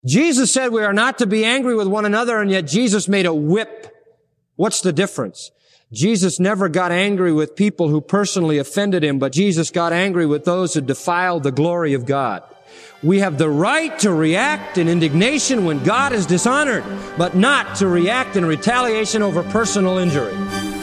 Jesus said we are not to be angry with one another, and yet Jesus made a whip. What's the difference? Jesus never got angry with people who personally offended him, but Jesus got angry with those who defiled the glory of God. We have the right to react in indignation when God is dishonored, but not to react in retaliation over personal injury.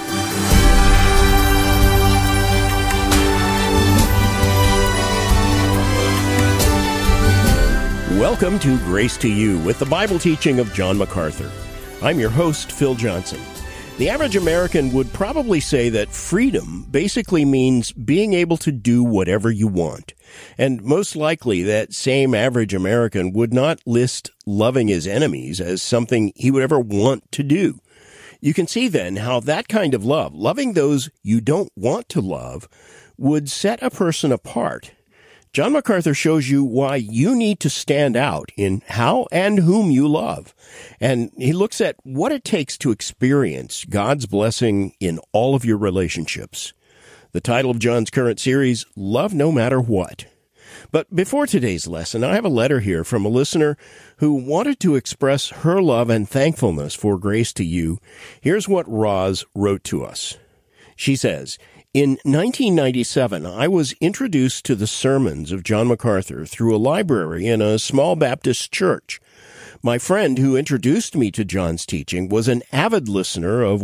Welcome to Grace to You with the Bible teaching of John MacArthur. I'm your host, Phil Johnson. The average American would probably say that freedom basically means being able to do whatever you want. And most likely that same average American would not list loving his enemies as something he would ever want to do. You can see then how that kind of love, loving those you don't want to love, would set a person apart. John MacArthur shows you why you need to stand out in how and whom you love. And he looks at what it takes to experience God's blessing in all of your relationships. The title of John's current series, Love No Matter What. But before today's lesson, I have a letter here from a listener who wanted to express her love and thankfulness for Grace to You. Here's what Roz wrote to us. She says, in 1997, I was introduced to the sermons of John MacArthur through a library in a small Baptist church. My friend who introduced me to John's teaching was an avid listener of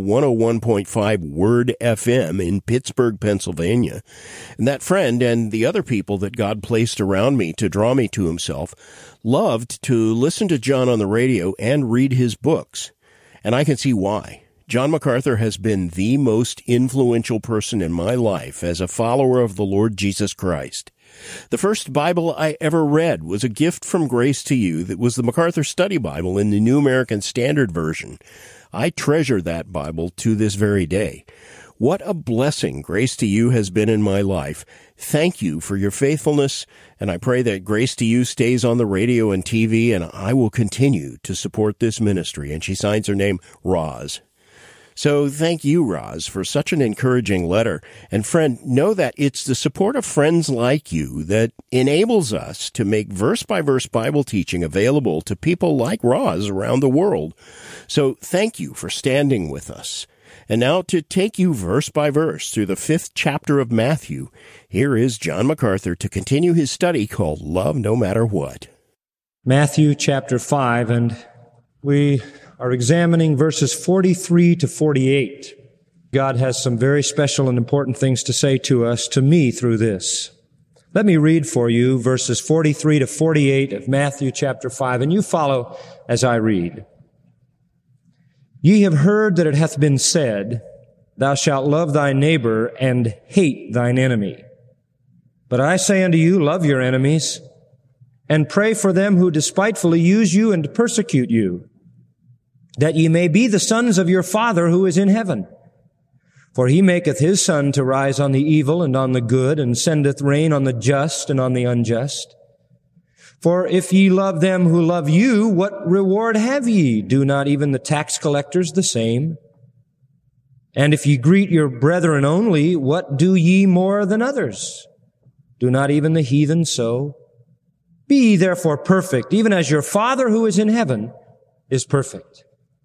101.5 Word FM in Pittsburgh, Pennsylvania. And that friend and the other people that God placed around me to draw me to himself loved to listen to John on the radio and read his books. And I can see why. John MacArthur has been the most influential person in my life as a follower of the Lord Jesus Christ. The first Bible I ever read was a gift from Grace to You that was the MacArthur Study Bible in the New American Standard Version. I treasure that Bible to this very day. What a blessing Grace to You has been in my life. Thank you for your faithfulness, and I pray that Grace to You stays on the radio and TV, and I will continue to support this ministry. And she signs her name, Roz. So thank you, Roz, for such an encouraging letter. And friend, know that it's the support of friends like you that enables us to make verse-by-verse Bible teaching available to people like Roz around the world. So thank you for standing with us. And now to take you verse by verse through the 5th chapter of Matthew, here is John MacArthur to continue his study called Love No Matter What. Matthew chapter 5, and we are examining verses 43 to 48. God has some very special and important things to say to us, to me, through this. Let me read for you verses 43 to 48 of Matthew chapter 5, and you follow as I read. Ye have heard that it hath been said, Thou shalt love thy neighbor and hate thine enemy. But I say unto you, love your enemies, and pray for them who despitefully use you and persecute you, that ye may be the sons of your Father who is in heaven. For he maketh his sun to rise on the evil and on the good, and sendeth rain on the just and on the unjust. For if ye love them who love you, what reward have ye? Do not even the tax collectors the same? And if ye greet your brethren only, what do ye more than others? Do not even the heathen so? Be ye therefore perfect, even as your Father who is in heaven is perfect.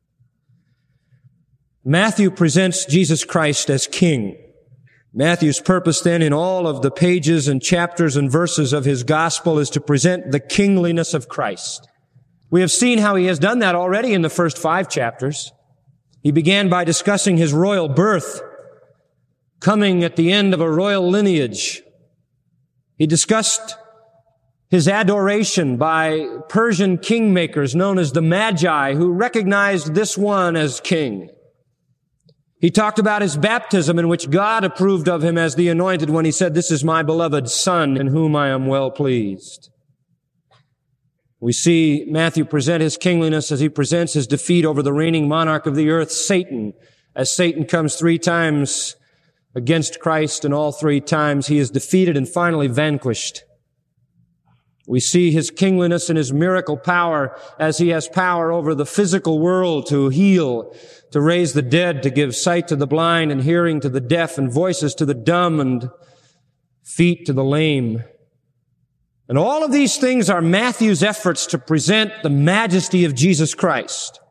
Matthew presents Jesus Christ as King. Matthew's purpose then in all of the pages and chapters and verses of his gospel is to present the kingliness of Christ. We have seen how he has done that already in the first 5 chapters. He began by discussing his royal birth, coming at the end of a royal lineage. He discussed his adoration by Persian kingmakers known as the Magi, who recognized this one as king. He talked about his baptism, in which God approved of him as the anointed when he said, This is my beloved Son, in whom I am well pleased. We see Matthew present his kingliness as he presents his defeat over the reigning monarch of the earth, Satan, as Satan comes 3 times against Christ, and all 3 times he is defeated and finally vanquished. We see his kingliness and his miracle power as he has power over the physical world to heal, to raise the dead, to give sight to the blind and hearing to the deaf and voices to the dumb and feet to the lame. And all of these things are Matthew's efforts to present the majesty of Jesus Christ.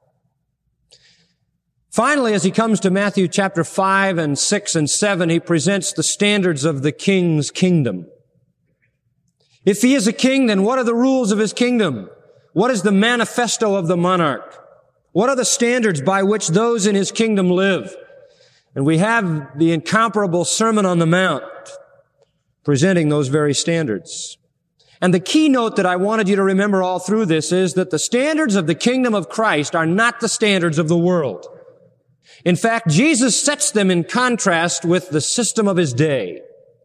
Finally, as he comes to Matthew chapter 5 and 6 and 7, he presents the standards of the king's kingdom. If he is a king, then what are the rules of his kingdom? What is the manifesto of the monarch? What are the standards by which those in his kingdom live? And we have the incomparable Sermon on the Mount presenting those very standards. And the keynote that I wanted you to remember all through this is that the standards of the kingdom of Christ are not the standards of the world. In fact, Jesus sets them in contrast with the system of his day.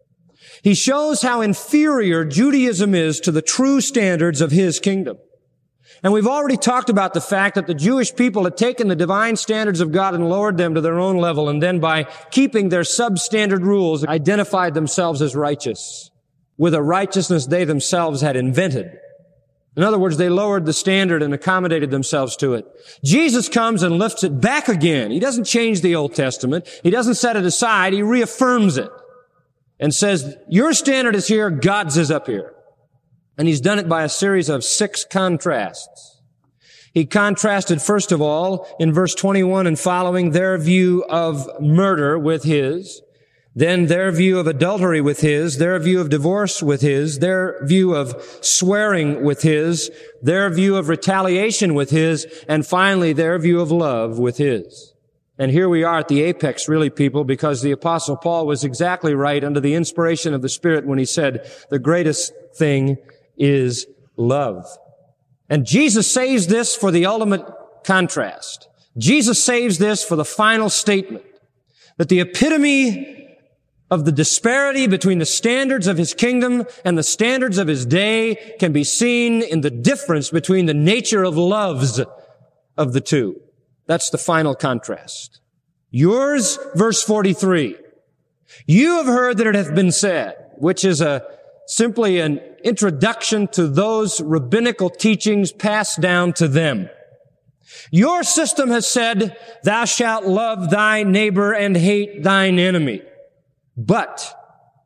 He shows how inferior Judaism is to the true standards of his kingdom. And we've already talked about the fact that the Jewish people had taken the divine standards of God and lowered them to their own level, and then by keeping their substandard rules, identified themselves as righteous, with a righteousness they themselves had invented. In other words, they lowered the standard and accommodated themselves to it. Jesus comes and lifts it back again. He doesn't change the Old Testament. He doesn't set it aside. He reaffirms it and says, your standard is here, God's is up here. And he's done it by a series of 6 contrasts. He contrasted, first of all, in verse 21 and following, their view of murder with his, then their view of adultery with his, their view of divorce with his, their view of swearing with his, their view of retaliation with his, and finally their view of love with his. And here we are at the apex, really, people, because the Apostle Paul was exactly right under the inspiration of the Spirit when he said, the greatest thing is love. And Jesus saves this for the ultimate contrast. Jesus saves this for the final statement, that the epitome of the disparity between the standards of his kingdom and the standards of his day can be seen in the difference between the nature of loves of the two. That's the final contrast. Yours, verse 43. You have heard that it hath been said, which is simply an introduction to those rabbinical teachings passed down to them. Your system has said, thou shalt love thy neighbor and hate thine enemy. But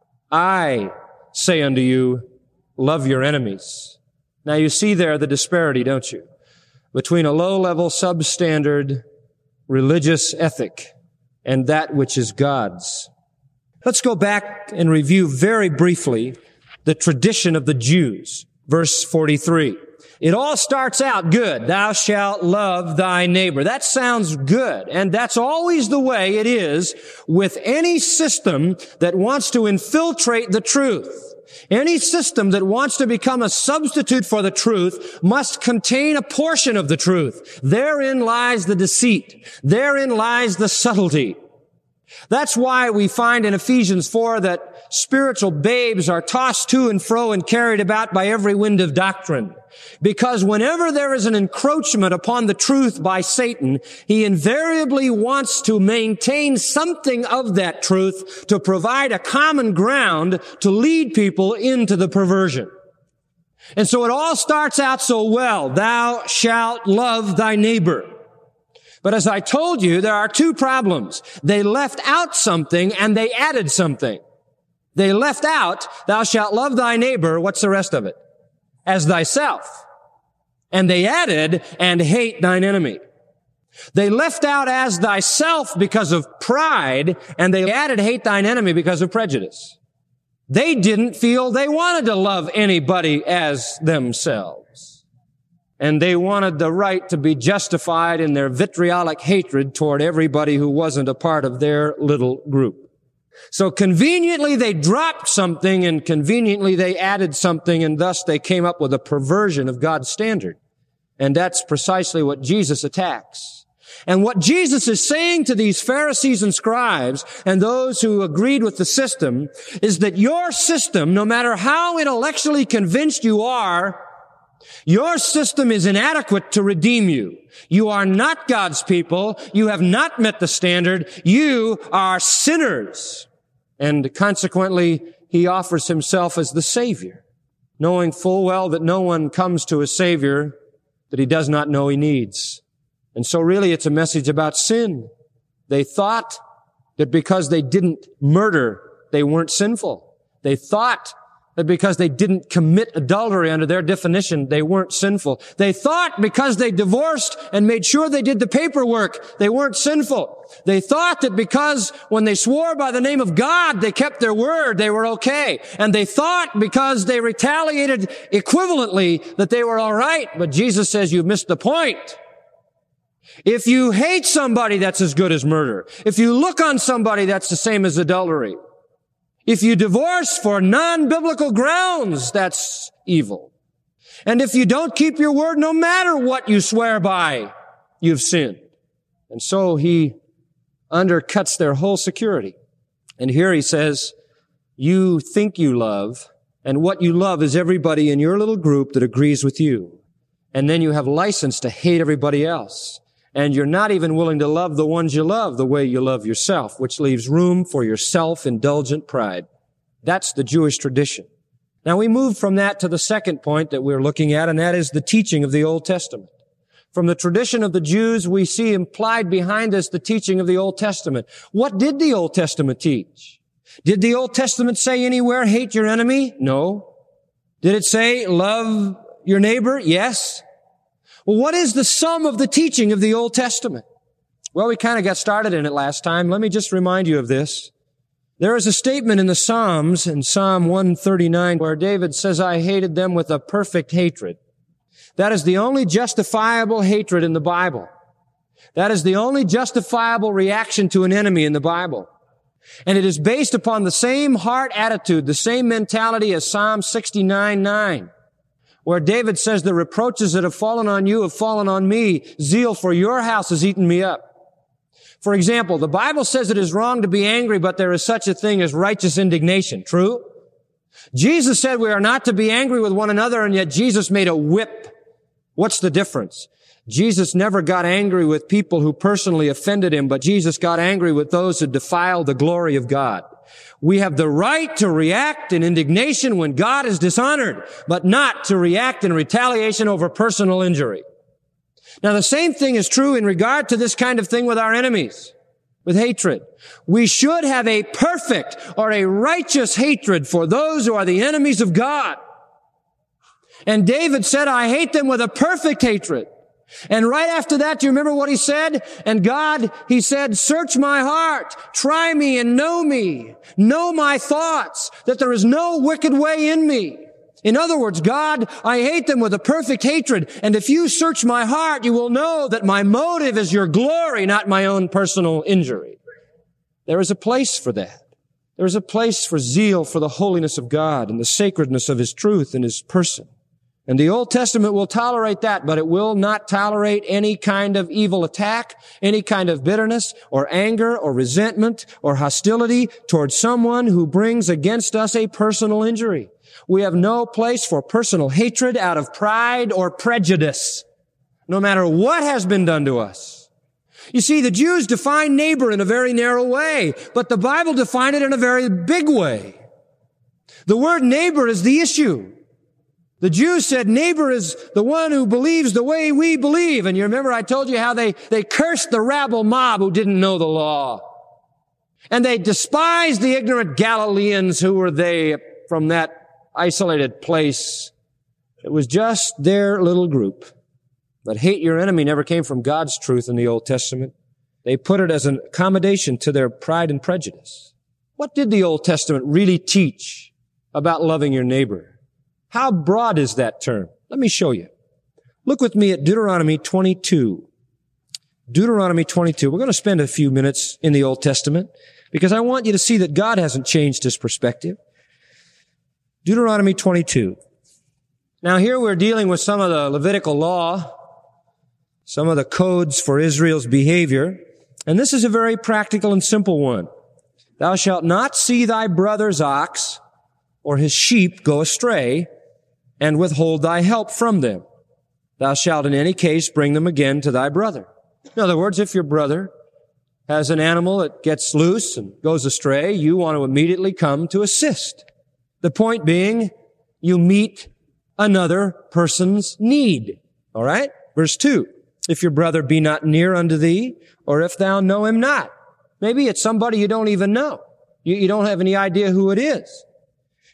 I say unto you, love your enemies. Now you see there the disparity, don't you? Between a low-level, substandard religious ethic and that which is God's. Let's go back and review very briefly the tradition of the Jews. Verse 43. It all starts out good. Thou shalt love thy neighbor. That sounds good. And that's always the way it is with any system that wants to infiltrate the truth. Any system that wants to become a substitute for the truth must contain a portion of the truth. Therein lies the deceit. Therein lies the subtlety. That's why we find in Ephesians 4 that spiritual babes are tossed to and fro and carried about by every wind of doctrine. Because whenever there is an encroachment upon the truth by Satan, he invariably wants to maintain something of that truth to provide a common ground to lead people into the perversion. And so it all starts out so well. Thou shalt love thy neighbor. But as I told you, there are 2 problems. They left out something and they added something. They left out, thou shalt love thy neighbor. What's the rest of it? As thyself. And they added, and hate thine enemy. They left out as thyself because of pride, and they added hate thine enemy because of prejudice. They didn't feel they wanted to love anybody as themselves. And they wanted the right to be justified in their vitriolic hatred toward everybody who wasn't a part of their little group. So conveniently they dropped something and conveniently they added something, and thus they came up with a perversion of God's standard. And that's precisely what Jesus attacks. And what Jesus is saying to these Pharisees and scribes and those who agreed with the system is that your system, no matter how intellectually convinced you are, your system is inadequate to redeem you. You are not God's people. You have not met the standard. You are sinners. And consequently, he offers himself as the Savior, knowing full well that no one comes to a Savior that he does not know he needs. And so really it's a message about sin. They thought that because they didn't murder, they weren't sinful. They thought that because they didn't commit adultery under their definition, they weren't sinful. They thought because they divorced and made sure they did the paperwork, they weren't sinful. They thought that because when they swore by the name of God, they kept their word, they were okay. And they thought because they retaliated equivalently that they were all right. But Jesus says, you've missed the point. If you hate somebody, that's as good as murder. If you look on somebody, that's the same as adultery. If you divorce for non-biblical grounds, that's evil. And if you don't keep your word, no matter what you swear by, you've sinned. And so he undercuts their whole security. And here he says, you think you love, and what you love is everybody in your little group that agrees with you. And then you have license to hate everybody else. And you're not even willing to love the ones you love the way you love yourself, which leaves room for your self-indulgent pride. That's the Jewish tradition. Now we move from that to the second point that we're looking at, and that is the teaching of the Old Testament. From the tradition of the Jews, we see implied behind us the teaching of the Old Testament. What did the Old Testament teach? Did the Old Testament say anywhere, hate your enemy? No. Did it say, love your neighbor? Yes. Well, what is the sum of the teaching of the Old Testament? Well, we kind of got started in it last time. Let me just remind you of this. There is a statement in the Psalms, in Psalm 139, where David says, I hated them with a perfect hatred. That is the only justifiable hatred in the Bible. That is the only justifiable reaction to an enemy in the Bible. And it is based upon the same heart attitude, the same mentality as Psalm 69:9. Where David says, the reproaches that have fallen on you have fallen on me. Zeal for your house has eaten me up. For example, the Bible says it is wrong to be angry, but there is such a thing as righteous indignation. True? Jesus said we are not to be angry with one another, and yet Jesus made a whip. What's the difference? Jesus never got angry with people who personally offended him, but Jesus got angry with those who defiled the glory of God. We have the right to react in indignation when God is dishonored, but not to react in retaliation over personal injury. Now, the same thing is true in regard to this kind of thing with our enemies, with hatred. We should have a perfect or a righteous hatred for those who are the enemies of God. And David said, I hate them with a perfect hatred. And right after that, do you remember what he said? And God, he said, search my heart, try me and know my thoughts, that there is no wicked way in me. In other words, God, I hate them with a perfect hatred. And if you search my heart, you will know that my motive is your glory, not my own personal injury. There is a place for that. There is a place for zeal for the holiness of God and the sacredness of his truth and his person. And the Old Testament will tolerate that, but it will not tolerate any kind of evil attack, any kind of bitterness or anger or resentment or hostility towards someone who brings against us a personal injury. We have no place for personal hatred out of pride or prejudice, no matter what has been done to us. You see, the Jews define neighbor in a very narrow way, but the Bible defined it in a very big way. The word neighbor is the issue. The Jews said neighbor is the one who believes the way we believe. And you remember I told you how they cursed the rabble mob who didn't know the law. And they despised the ignorant Galileans who were they from that isolated place. It was just their little group. But hate your enemy never came from God's truth in the Old Testament. They put it as an accommodation to their pride and prejudice. What did the Old Testament really teach about loving your neighbor? How broad is that term? Let me show you. Look with me at Deuteronomy 22. Deuteronomy 22. We're going to spend a few minutes in the Old Testament because I want you to see that God hasn't changed his perspective. Deuteronomy 22. Now here we're dealing with some of the Levitical law, some of the codes for Israel's behavior, and this is a very practical and simple one. Thou shalt not see thy brother's ox or his sheep go astray, and withhold thy help from them. Thou shalt in any case bring them again to thy brother. In other words, if your brother has an animal that gets loose and goes astray, you want to immediately come to assist. The point being, you meet another person's need. All right? Verse 2. If your brother be not near unto thee, or if thou know him not. Maybe it's somebody you don't even know. You don't have any idea who it is.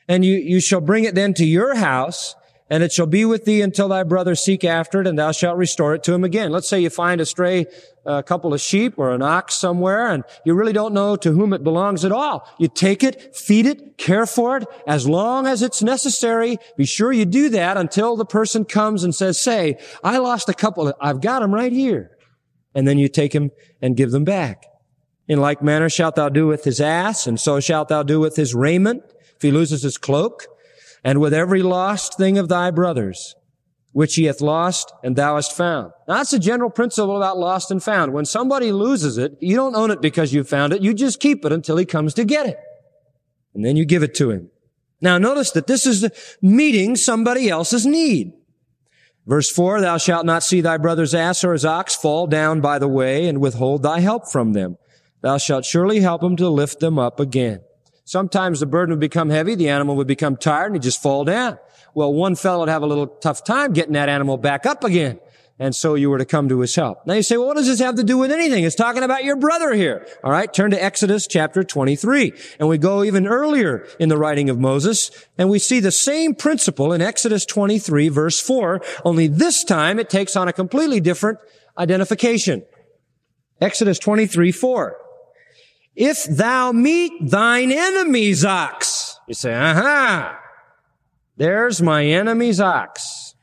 And you shall bring it then to your house, and it shall be with thee until thy brother seek after it, and thou shalt restore it to him again. Let's say you find a couple of sheep or an ox somewhere, and you really don't know to whom it belongs at all. You take it, feed it, care for it, as long as it's necessary. Be sure you do that until the person comes and says, say, I lost a couple, I've got them right here. And then you take them and give them back. In like manner shalt thou do with his ass, and so shalt thou do with his raiment, if he loses his cloak, and with every lost thing of thy brothers, which he hath lost and thou hast found. Now, that's a general principle about lost and found. When somebody loses it, you don't own it because you found it. You just keep it until he comes to get it. And then you give it to him. Now, notice that this is meeting somebody else's need. Verse 4, thou shalt not see thy brother's ass or his ox fall down by the way and withhold thy help from them. Thou shalt surely help him to lift them up again. Sometimes the burden would become heavy, the animal would become tired, and he'd just fall down. Well, one fellow would have a little tough time getting that animal back up again. And so you were to come to his help. Now you say, well, what does this have to do with anything? It's talking about your brother here. All right, turn to Exodus chapter 23. And we go even earlier in the writing of Moses, and we see the same principle in Exodus 23, verse 4, only this time it takes on a completely different identification. Exodus 23, 4. If thou meet thine enemy's ox. You say, aha, there's my enemy's ox.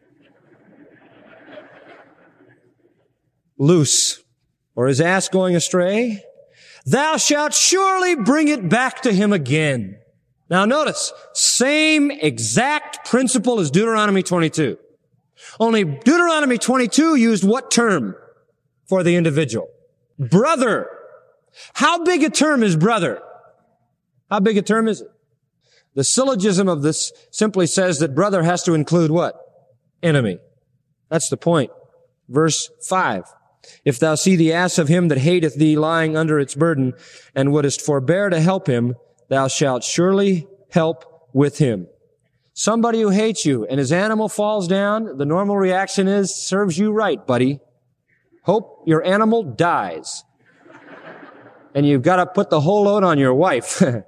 Loose, or his ass going astray, thou shalt surely bring it back to him again. Now notice, same exact principle as Deuteronomy 22. Only Deuteronomy 22 used what term for the individual? Brother. How big a term is brother? How big a term is it? The syllogism of this simply says that brother has to include what? Enemy. That's the point. Verse 5. If thou see the ass of him that hateth thee lying under its burden, and wouldest forbear to help him, thou shalt surely help with him. Somebody who hates you and his animal falls down, the normal reaction is, serves you right, buddy. Hope your animal dies. And you've got to put the whole load on your wife. You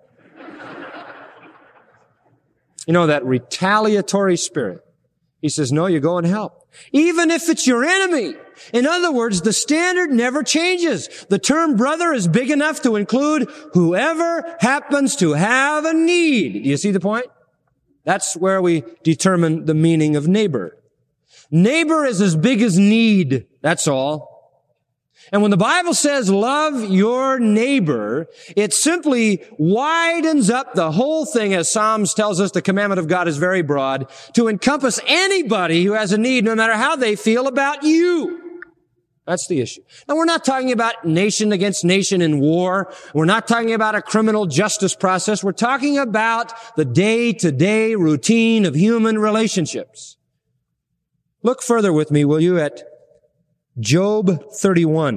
know, that retaliatory spirit. He says, no, you go and help. Even if it's your enemy. In other words, the standard never changes. The term brother is big enough to include whoever happens to have a need. Do you see the point? That's where we determine the meaning of neighbor. Neighbor is as big as need. That's all. And when the Bible says love your neighbor, it simply widens up the whole thing, as Psalms tells us the commandment of God is very broad, to encompass anybody who has a need, no matter how they feel about you. That's the issue. Now, we're not talking about nation against nation in war. We're not talking about a criminal justice process. We're talking about the day-to-day routine of human relationships. Look further with me, will you, at Job 31.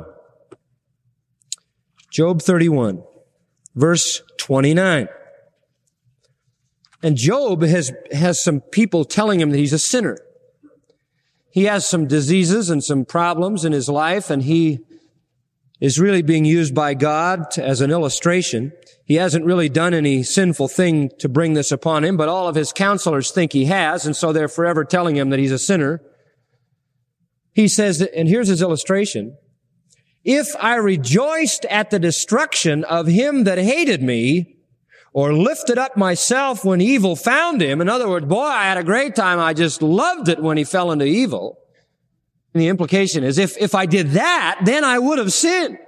Job 31, verse 29. And Job has some people telling him that he's a sinner. He has some diseases and some problems in his life, and he is really being used by God as an illustration. He hasn't really done any sinful thing to bring this upon him, but all of his counselors think he has, and so they're forever telling him that he's a sinner. He says, and here's his illustration, if I rejoiced at the destruction of him that hated me, or lifted up myself when evil found him, in other words, boy, I had a great time, I just loved it when he fell into evil. And the implication is, if I did that, then I would have sinned.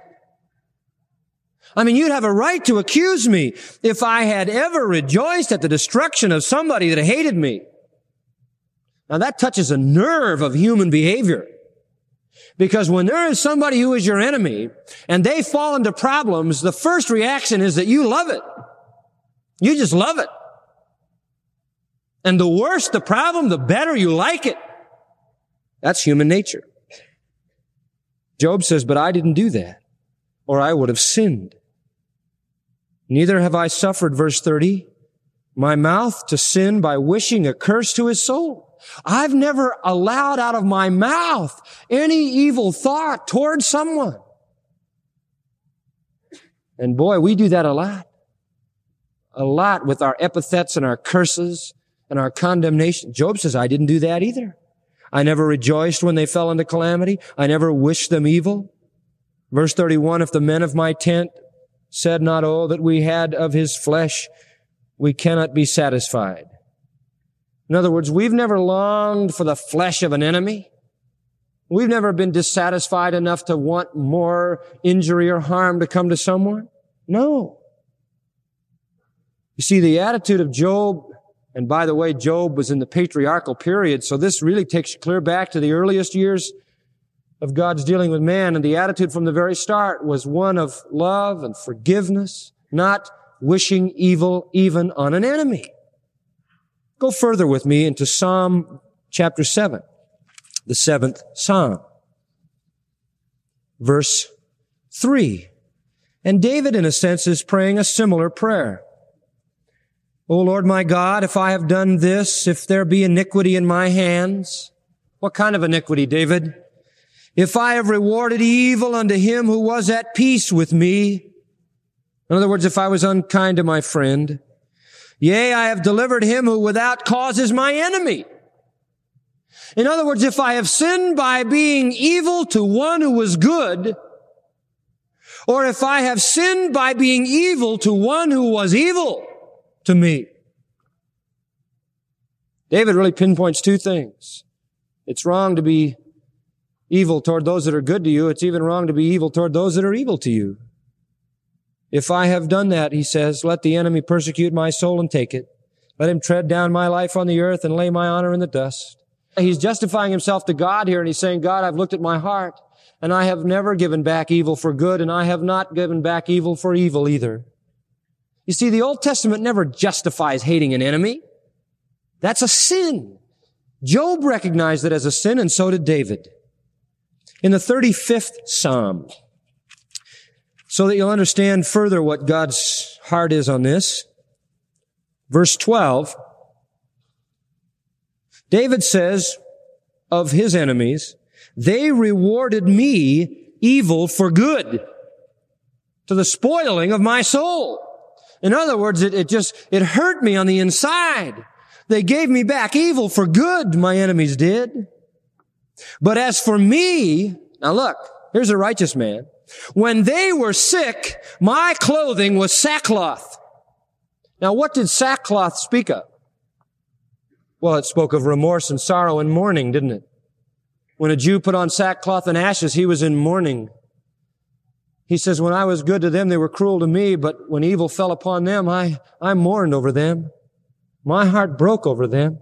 I mean, you'd have a right to accuse me if I had ever rejoiced at the destruction of somebody that hated me. Now that touches a nerve of human behavior. Because when there is somebody who is your enemy and they fall into problems, the first reaction is that you love it. You just love it. And the worse the problem, the better you like it. That's human nature. Job says, but I didn't do that, or I would have sinned. Neither have I suffered, verse 30, my mouth to sin by wishing a curse to his soul. I've never allowed out of my mouth any evil thought towards someone. And boy, we do that a lot. a lot with our epithets and our curses and our condemnation. Job says, I didn't do that either. I never rejoiced when they fell into calamity. I never wished them evil. Verse 31, if the men of my tent said not, oh, that we had of his flesh, we cannot be satisfied. In other words, we've never longed for the flesh of an enemy. We've never been dissatisfied enough to want more injury or harm to come to someone. No. You see, the attitude of Job, and by the way, Job was in the patriarchal period, so this really takes you clear back to the earliest years of God's dealing with man, and the attitude from the very start was one of love and forgiveness, not wishing evil even on an enemy. Go further with me into Psalm chapter 7, the 7th Psalm, verse 3. And David, in a sense, is praying a similar prayer. O Lord my God, if I have done this, if there be iniquity in my hands. What kind of iniquity, David? If I have rewarded evil unto him who was at peace with me. In other words, if I was unkind to my friend. Yea, I have delivered him who without cause is my enemy. In other words, if I have sinned by being evil to one who was good, or if I have sinned by being evil to one who was evil to me. David really pinpoints two things. It's wrong to be evil toward those that are good to you. It's even wrong to be evil toward those that are evil to you. If I have done that, he says, let the enemy persecute my soul and take it. Let him tread down my life on the earth and lay my honor in the dust. He's justifying himself to God here, and he's saying, God, I've looked at my heart, and I have never given back evil for good, and I have not given back evil for evil either. You see, the Old Testament never justifies hating an enemy. That's a sin. Job recognized it as a sin, and so did David. In the 35th Psalm, so that you'll understand further what God's heart is on this, verse 12, David says of his enemies, they rewarded me evil for good, to the spoiling of my soul. In other words, it hurt me on the inside. They gave me back evil for good, my enemies did. But as for me, now look, here's a righteous man. When they were sick, my clothing was sackcloth. Now what did sackcloth speak of? Well, it spoke of remorse and sorrow and mourning, didn't it? When a Jew put on sackcloth and ashes, he was in mourning. He says, when I was good to them, they were cruel to me, but when evil fell upon them, I mourned over them. My heart broke over them.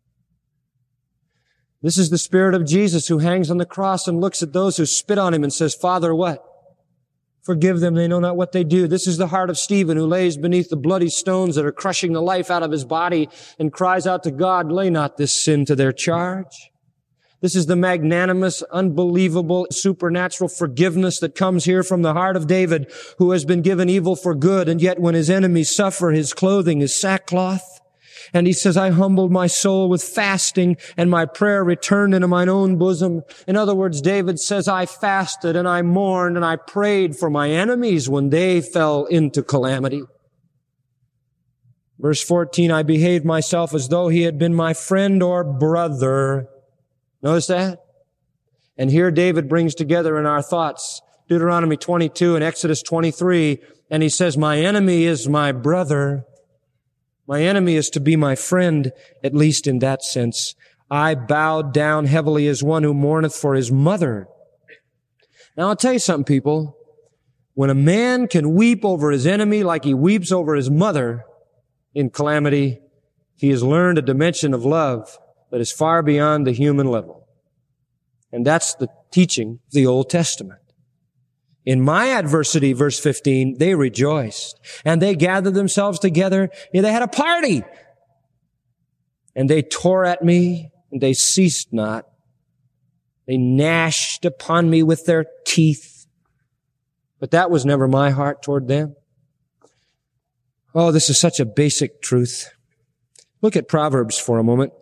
This is the Spirit of Jesus who hangs on the cross and looks at those who spit on him and says, Father, what? Forgive them, they know not what they do. This is the heart of Stephen who lays beneath the bloody stones that are crushing the life out of his body and cries out to God, lay not this sin to their charge. This is the magnanimous, unbelievable, supernatural forgiveness that comes here from the heart of David, who has been given evil for good, and yet when his enemies suffer, his clothing is sackcloth. And he says, I humbled my soul with fasting, and my prayer returned into mine own bosom. In other words, David says, I fasted and I mourned and I prayed for my enemies when they fell into calamity. Verse 14, I behaved myself as though he had been my friend or brother. Notice that? And here David brings together in our thoughts Deuteronomy 22 and Exodus 23, and he says, my enemy is my brother. My enemy is to be my friend, at least in that sense. I bowed down heavily as one who mourneth for his mother. Now I'll tell you something, people. When a man can weep over his enemy like he weeps over his mother in calamity, he has learned a dimension of love that is far beyond the human level. And that's the teaching of the Old Testament. In my adversity, verse 15, they rejoiced, and they gathered themselves together. They had a party, and they tore at me, and they ceased not. They gnashed upon me with their teeth. But that was never my heart toward them. Oh, this is such a basic truth. Look at Proverbs for a moment.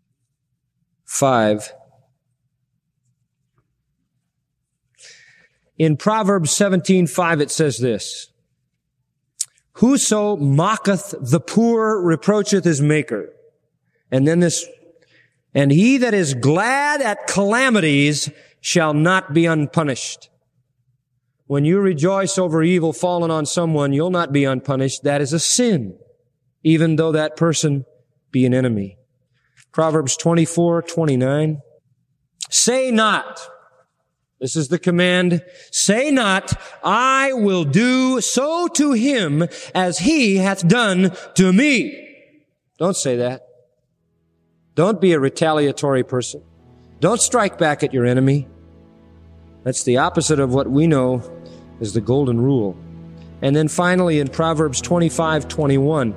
17:5. In Proverbs 17:5 it says this, "Whoso mocketh the poor reproacheth his maker." And then this, "And he that is glad at calamities shall not be unpunished." When you rejoice over evil fallen on someone, you'll not be unpunished. That is a sin, even though that person be an enemy. Proverbs 24:29. "Say not," this is the command, "say not, I will do so to him as he hath done to me." Don't say that. Don't be a retaliatory person. Don't strike back at your enemy. That's the opposite of what we know as the golden rule. And then finally in Proverbs 25:21,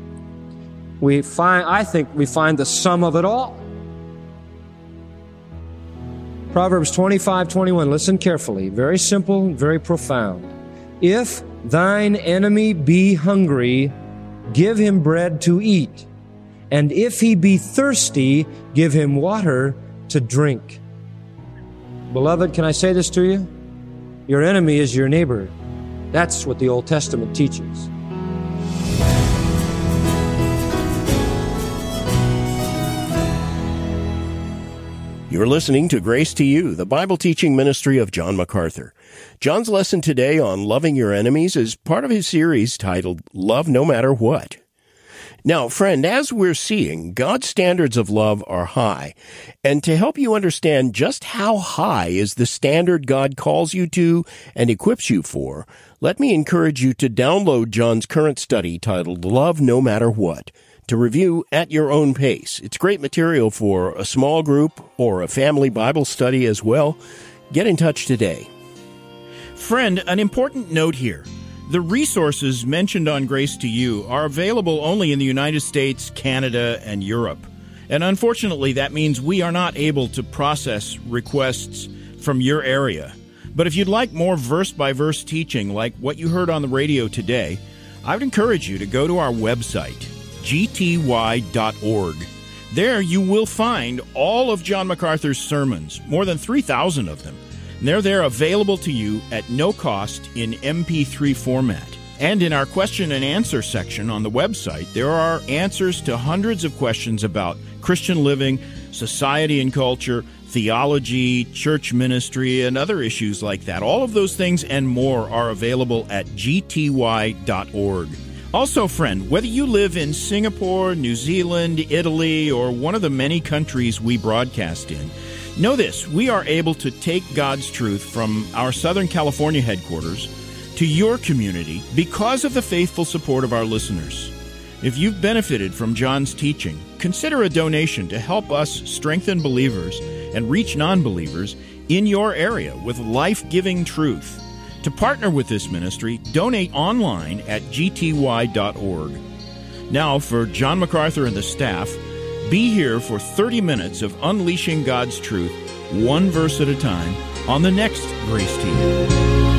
I think we find the sum of it all. Proverbs 25:21, listen carefully. Very simple, very profound. "If thine enemy be hungry, give him bread to eat. And if he be thirsty, give him water to drink." Beloved, can I say this to you? Your enemy is your neighbor. That's what the Old Testament teaches. You're listening to Grace to You, the Bible teaching ministry of John MacArthur. John's lesson today on loving your enemies is part of his series titled Love No Matter What. Now, friend, as we're seeing, God's standards of love are high. And to help you understand just how high is the standard God calls you to and equips you for, let me encourage you to download John's current study titled Love No Matter What, to review at your own pace. It's great material for a small group or a family Bible study as well. Get in touch today. Friend, an important note here. The resources mentioned on Grace to You are available only in the United States, Canada, and Europe. And unfortunately, that means we are not able to process requests from your area. But if you'd like more verse-by-verse teaching like what you heard on the radio today, I would encourage you to go to our website, gty.org. There you will find all of John MacArthur's sermons, more than 3,000 of them. And they're there available to you at no cost in MP3 format. And in our question and answer section on the website, there are answers to hundreds of questions about Christian living, society and culture, theology, church ministry, and other issues like that. All of those things and more are available at gty.org. Also, friend, whether you live in Singapore, New Zealand, Italy, or one of the many countries we broadcast in, know this: we are able to take God's truth from our Southern California headquarters to your community because of the faithful support of our listeners. If you've benefited from John's teaching, consider a donation to help us strengthen believers and reach non-believers in your area with life-giving truth. To partner with this ministry, donate online at gty.org. Now, for John MacArthur and the staff, be here for 30 minutes of unleashing God's truth, one verse at a time, on the next Grace to You.